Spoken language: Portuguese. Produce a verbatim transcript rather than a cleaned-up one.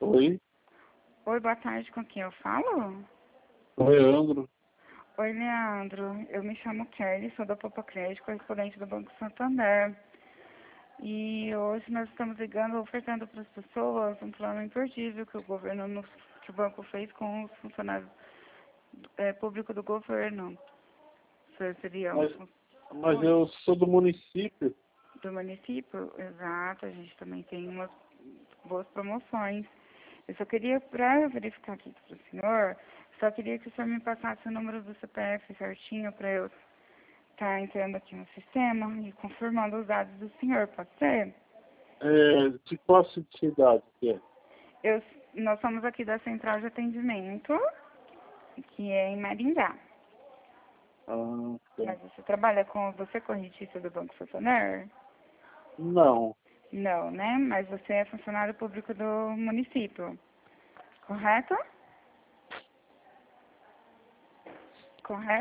Oi, Oi, boa tarde, com quem eu falo? Leandro. Oi, Leandro, eu me chamo Kelly, sou da Popa Crédito, correspondente do Banco Santander. E hoje nós estamos ligando, ofertando para as pessoas um plano imperdível que o governo, nos, que o banco fez com os funcionários é, públicos do governo. Você seria um Mas, fun- mas Oi, eu sou do município. do município? Exato, a gente também tem umas boas promoções. Eu só queria, para verificar aqui para o senhor, só queria que o senhor me passasse o número do C P F certinho para eu estar entrando aqui no sistema e confirmando os dados do senhor, pode ser? É, de qual cidade que é? Eu, nós somos aqui da Central de Atendimento, que é em Maringá. Ah, tá. Mas você trabalha com, você é correntista do Banco Santander? Não. Não, né? Mas você é funcionário público do município, correto? Correto?